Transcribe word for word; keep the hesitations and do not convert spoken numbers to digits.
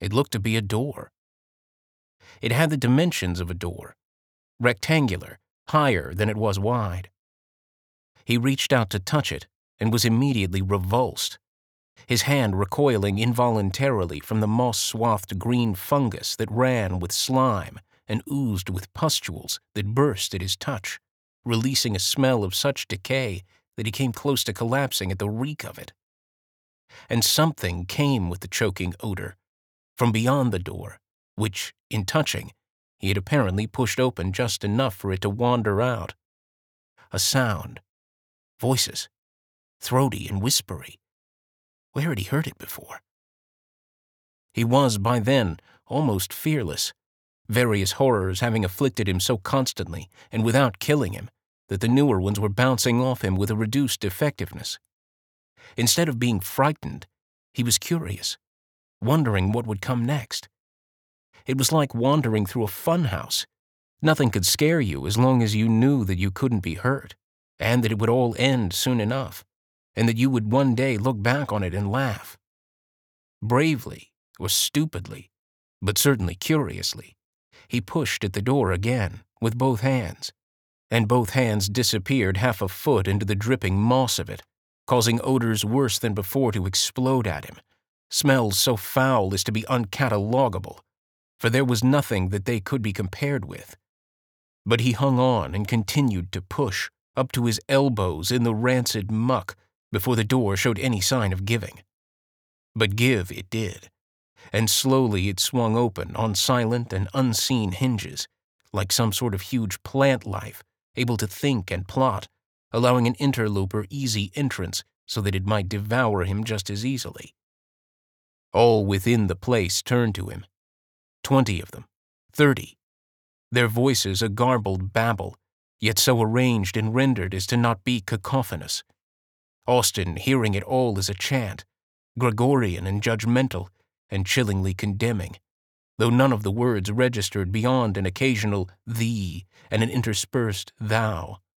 It looked to be a door. It had the dimensions of a door, rectangular, higher than it was wide. He reached out to touch it and was immediately repulsed, his hand recoiling involuntarily from the moss-swathed green fungus that ran with slime and oozed with pustules that burst at his touch, releasing a smell of such decay that he came close to collapsing at the reek of it. And something came with the choking odor from beyond the door, which, in touching, he had apparently pushed open just enough for it to wander out. A sound. Voices. Throaty and whispery. Where had he heard it before? He was, by then, almost fearless, various horrors having afflicted him so constantly and without killing him that the newer ones were bouncing off him with a reduced effectiveness. Instead of being frightened, he was curious, wondering what would come next. It was like wandering through a funhouse. Nothing could scare you as long as you knew that you couldn't be hurt, and that it would all end soon enough, and that you would one day look back on it and laugh. Bravely, or stupidly, but certainly curiously, he pushed at the door again with both hands, and both hands disappeared half a foot into the dripping moss of it, causing odors worse than before to explode at him, smells so foul as to be uncatalogable, for there was nothing that they could be compared with. But he hung on and continued to push, up to his elbows in the rancid muck, before the door showed any sign of giving. But give it did, and slowly it swung open on silent and unseen hinges, like some sort of huge plant life, able to think and plot, allowing an interloper easy entrance so that it might devour him just as easily. All within the place turned to him. Twenty of them, thirty, their voices a garbled babble, yet so arranged and rendered as to not be cacophonous. Austin hearing it all as a chant, Gregorian and judgmental, and chillingly condemning, though none of the words registered beyond an occasional thee and an interspersed thou.